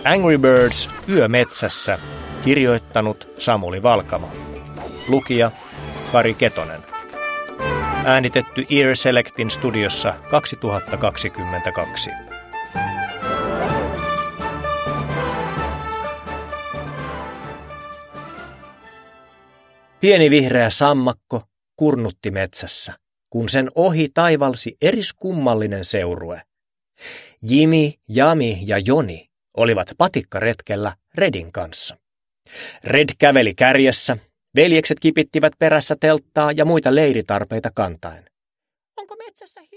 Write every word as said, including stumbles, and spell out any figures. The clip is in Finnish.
Angry Birds Yö metsässä, kirjoittanut Samuli Valkama. Lukija Kari Ketonen. Äänitetty Ear Selectin studiossa kaksituhattakaksikymmentäkaksi. Pieni vihreä sammakko kurnutti metsässä, kun sen ohi taivalsi eriskummallinen seurue. Jimi, Jami ja Joni olivat patikkaretkellä Redin kanssa. Red käveli kärjessä, veljekset kipittivät perässä telttaa ja muita leiritarpeita kantaen. Onko metsässä